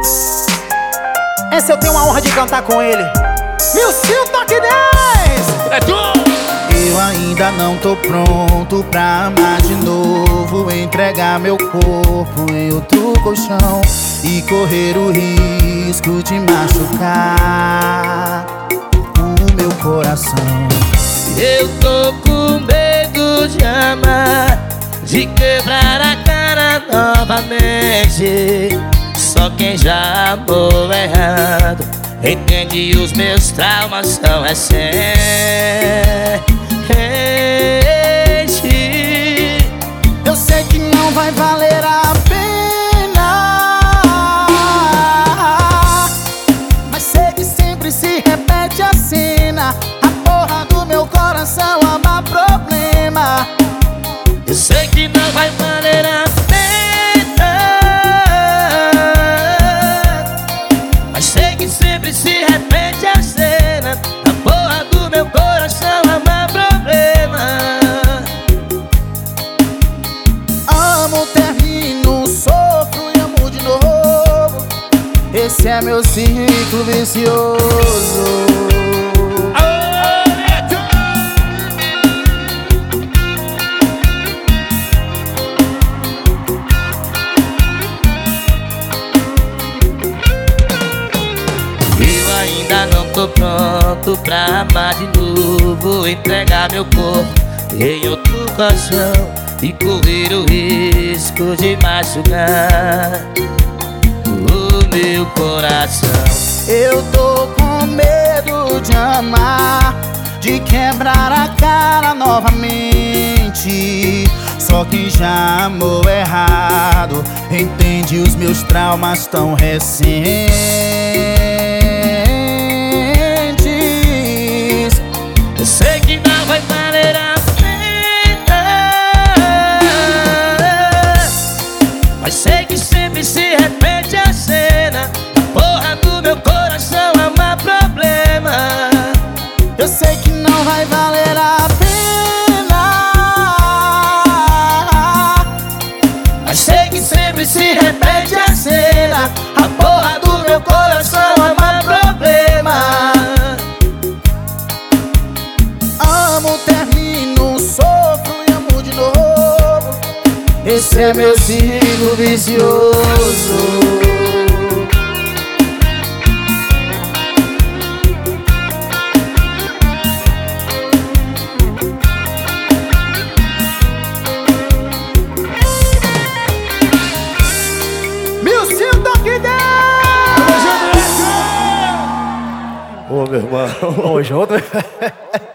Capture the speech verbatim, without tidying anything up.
Esse eu tenho a honra de cantar com ele. Milcinho Toque dez. É tu! Eu ainda não tô pronto pra amar de novo, entregar meu corpo em outro colchão e correr o risco de machucar o meu coração. Eu tô com medo de amar, de quebrar a cara novamente. Só quem já amou errado entende, os meus traumas são recentes. Eu sei que não vai valer a pena, mas sei que sempre se repete a cena. A porra do meu coração ama problema. Eu sei que não vai valer a pena, mas sei que sempre se repete a cena. A porra do meu coração ama problema. Amo, termino, sofro e amo de novo. Esse é meu ciclo vicioso. Ainda não tô pronto pra amar de novo, entregar meu corpo em outro colchão e correr o risco de machucar o meu coração. Eu tô com medo de amar, de quebrar a cara novamente. Só quem já amou errado entende, os meus traumas tão recentes. Eu sei que não vai valer a pena, mas sei que sempre se repete a cena. A porra do meu coração é um problema. Eu sei que não vai valer a pena, mas sei que sempre se repete a cena. A porra do meu coração é um problema. amo, termino, sofro e amo de novo. Esse é meu ciclo vicioso. Milcinho Toque dez. Ô, meu irmão. Tamo junto.